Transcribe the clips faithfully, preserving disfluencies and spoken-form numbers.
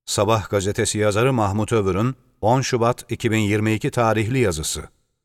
Sabah gazetesi yazarı Mahmut Övür'ün on Şubat iki bin yirmi iki tarihli yazısı.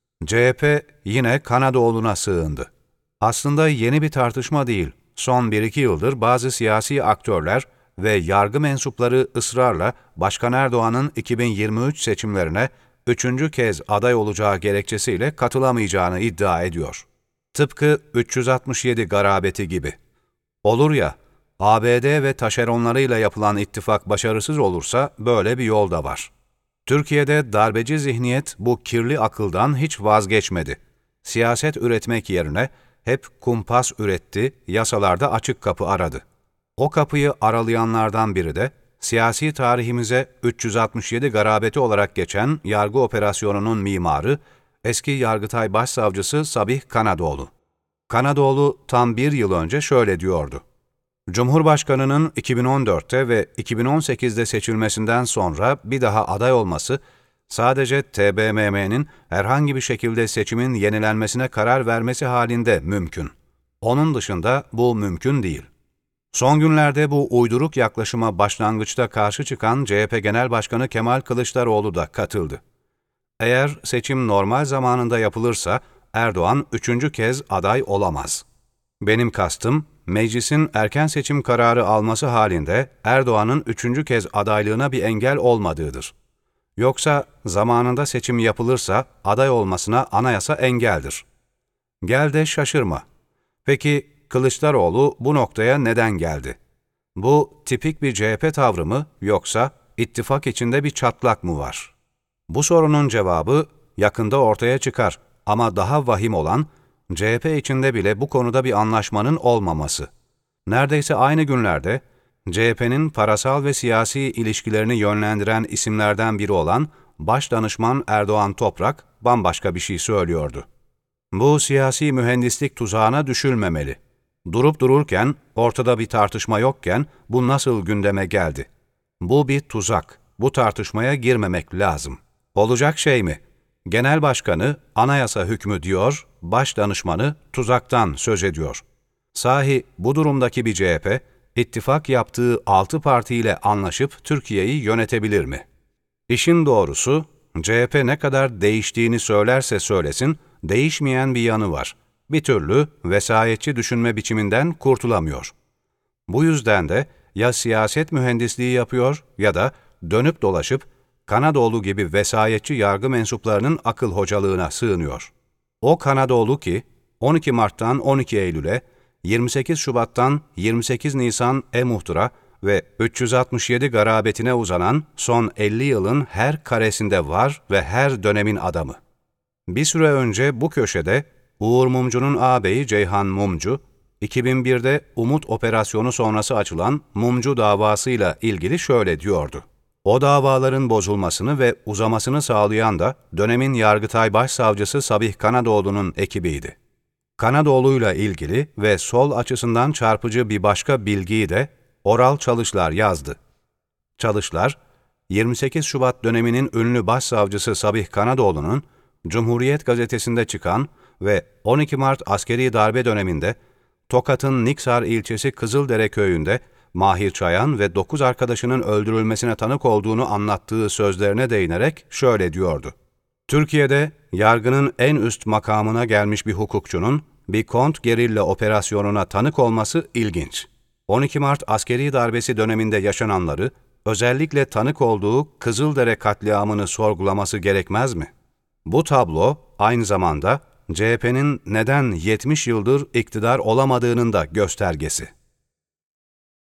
C H P yine Kanadoğlu'na sığındı. Aslında yeni bir tartışma değil. Son bir iki yıldır bazı siyasi aktörler ve yargı mensupları ısrarla Başkan Erdoğan'ın iki bin yirmi üç seçimlerine üçüncü kez aday olacağı gerekçesiyle katılamayacağını iddia ediyor. Tıpkı üç yüz altmış yedi garabeti gibi. Olur ya, A B D ve taşeronlarıyla yapılan ittifak başarısız olursa böyle bir yol da var. Türkiye'de darbeci zihniyet bu kirli akıldan hiç vazgeçmedi. Siyaset üretmek yerine hep kumpas üretti, yasalarda açık kapı aradı. O kapıyı aralayanlardan biri de siyasi tarihimize üç yüz altmış yedi garabeti olarak geçen yargı operasyonunun mimarı, eski Yargıtay Başsavcısı Sabih Kanadoğlu. Kanadoğlu tam bir yıl önce şöyle diyordu: Cumhurbaşkanının iki bin on dörtte ve iki bin on sekizde seçilmesinden sonra bir daha aday olması, sadece T B M M'nin herhangi bir şekilde seçimin yenilenmesine karar vermesi halinde mümkün. Onun dışında bu mümkün değil. Son günlerde bu uyduruk yaklaşıma başlangıçta karşı çıkan C H P Genel Başkanı Kemal Kılıçdaroğlu da katıldı. Eğer seçim normal zamanında yapılırsa Erdoğan üçüncü kez aday olamaz. Benim kastım, meclisin erken seçim kararı alması halinde Erdoğan'ın üçüncü kez adaylığına bir engel olmadığıdır. Yoksa zamanında seçim yapılırsa aday olmasına anayasa engeldir. Gel de şaşırma. Peki Kılıçdaroğlu bu noktaya neden geldi? Bu tipik bir C H P tavrı mı, yoksa ittifak içinde bir çatlak mı var? Bu sorunun cevabı yakında ortaya çıkar ama daha vahim olan, C H P içinde bile bu konuda bir anlaşmanın olmaması. Neredeyse aynı günlerde C H P'nin parasal ve siyasi ilişkilerini yönlendiren isimlerden biri olan Başdanışman Erdoğan Toprak bambaşka bir şey söylüyordu. Bu siyasi mühendislik tuzağına düşülmemeli. Durup dururken, ortada bir tartışma yokken bu nasıl gündeme geldi? Bu bir tuzak. Bu tartışmaya girmemek lazım. Olacak şey mi? Genel başkanı anayasa hükmü diyor, başdanışmanı tuzaktan söz ediyor. Sahi bu durumdaki bir C H P, ittifak yaptığı altı partiyle anlaşıp Türkiye'yi yönetebilir mi? İşin doğrusu, C H P ne kadar değiştiğini söylerse söylesin, değişmeyen bir yanı var. Bir türlü vesayetçi düşünme biçiminden kurtulamıyor. Bu yüzden de ya siyaset mühendisliği yapıyor ya da dönüp dolaşıp Kanadoğlu gibi vesayetçi yargı mensuplarının akıl hocalığına sığınıyor. O Kanadoğlu ki on iki Mart'tan on iki Eylül'e, yirmi sekiz Şubat'tan yirmi sekiz Nisan e-muhtıra ve üç yüz altmış yedi garabetine uzanan son elli yılın her karesinde var ve her dönemin adamı. Bir süre önce bu köşede Uğur Mumcu'nun ağabeyi Ceyhan Mumcu, iki bin birde Umut operasyonu sonrası açılan Mumcu davasıyla ilgili şöyle diyordu: O davaların bozulmasını ve uzamasını sağlayan da dönemin Yargıtay Başsavcısı Sabih Kanadoğlu'nun ekibiydi. Kanadoğlu'yla ilgili ve sol açısından çarpıcı bir başka bilgiyi de Oral Çalışlar yazdı. Çalışlar, yirmi sekiz Şubat döneminin ünlü başsavcısı Sabih Kanadoğlu'nun Cumhuriyet gazetesinde çıkan ve on iki Mart askeri darbe döneminde Tokat'ın Niksar ilçesi Kızıldere köyünde Mahir Çayan ve dokuz arkadaşının öldürülmesine tanık olduğunu anlattığı sözlerine değinerek şöyle diyordu: Türkiye'de yargının en üst makamına gelmiş bir hukukçunun bir kontrgerilla operasyonuna tanık olması ilginç. on iki Mart askeri darbesi döneminde yaşananları, özellikle tanık olduğu Kızıldere katliamını sorgulaması gerekmez mi? Bu tablo aynı zamanda C H P'nin neden yetmiş yıldır iktidar olamadığının da göstergesi.